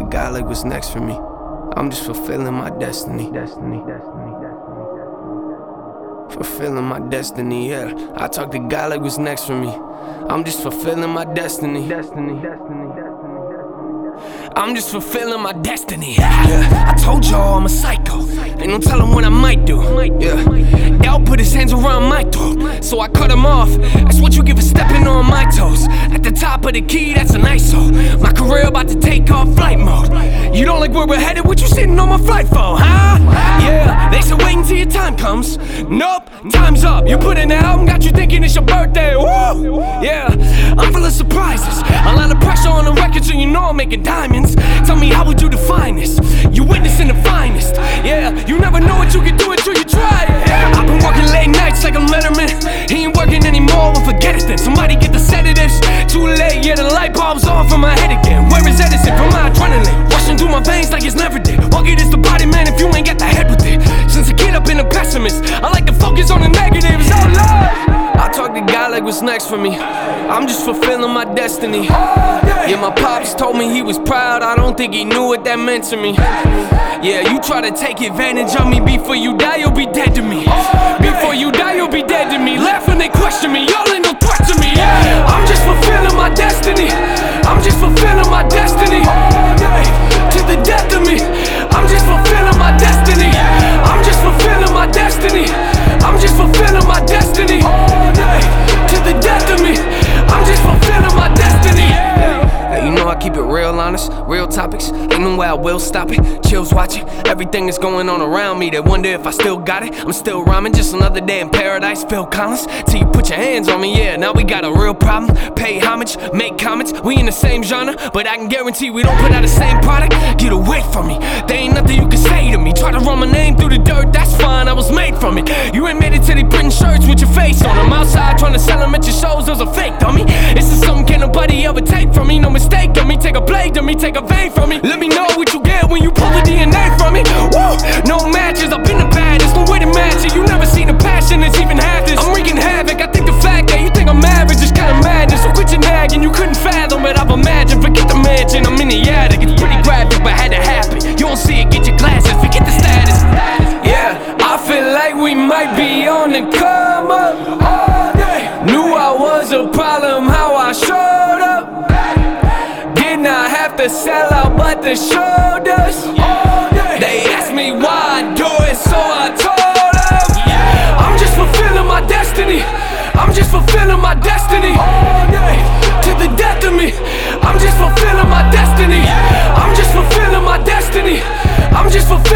God like what's next for me. I'm just fulfilling my destiny. Fulfilling my destiny, yeah. I talk to God like what's next for me. I'm just fulfilling my destiny. I'm just fulfilling my destiny. Yeah. I told y'all I'm a psycho. Ain't no telling what I might do. Yeah. Al put his hands around my throat, so I cut him off. That's what you get for stepping on my toes. At the top of the key, that's an ISO. My career about to take off flight mode. You don't like where we're headed? What you sitting on my flight for, huh? Yeah, they said wait until your time comes. Nope, time's up. You put in the album, got you thinking it's your birthday. Woo! Yeah, I'm full of surprises. A lot of pressure on the record, so you know I'm making diamonds. Tell me, how would you define this? You witnessing the finest. Yeah, you never know what you can do until you try it. I've been working late nights like I'm Letterman. He ain't working anymore, well forget it then. Somebody get the sedatives. Too late, yeah, the light bulb's off in my head again. Where is Edison from my adrenaline? Rushing through my veins like it's never did. Walk it is the body, man, if you ain't got the head with it. Since a kid I've been a pessimist, I like to focus on the negatives. Oh Lord, I talk to God like what's next for me. I'm just fulfilling my destiny. Yeah, my pops told me he was proud. I don't think he knew what that meant to me. Yeah, you try to take advantage of me. Before you die, you'll be dead to me. Before you die, you'll be dead to me. Laugh when they question me, y'all ain't no threat to me. Yeah, I'm just fulfilling my destiny. I'm just fulfilling my destiny. To the death of me, I'm just fulfilling my destiny. I'm just fulfilling my destiny. I'm just fulfilling my destiny. To the death of me, I'm just fulfilling my destiny. Hey, you know I keep it real honest, real topics. Ain't no way I will stop it. Chills watching everything that's going on around me. They wonder if I still got it. I'm still rhyming, just another day in paradise. Phil Collins, till you put your hands on me. Yeah, now we got a real problem. Pay homage, make comments. We in the same genre, but I can guarantee we don't put out the same product. Get away from me. There ain't nothing you can say to me. Try to run my name through the dirt, that's fine. I was made from it. You ain't made it till they printing shirts with your face on them. Outside trying to sell them at your shows. Those are fake, dummy. This is something can't nobody ever take from me. No mistake on me. Take a blade on me, take a vein from me. Let me know what you get when you pull the DNA from me. Woo! No matches, I've been the baddest. No way to match it. You never seen the passion that's even half this. I'm wreaking havoc. I think the fact that you think I'm average is kinda madness. So quit your nagging. You couldn't fathom it. I've imagined. Forget the mansion. I'm in the attic. It's pretty graphic, but had to happen. You don't see it, get your glasses. Forget the status. Yeah, I feel like we might be on the come up. Knew I was a problem, how I showed up. Did not have to sell out, but the show does. They asked me why I do it, so I told them. I'm just fulfilling my destiny. I'm just fulfilling my destiny. To the death of me, I'm just fulfilling my destiny. I'm just fulfilling my destiny. I'm just fulfilling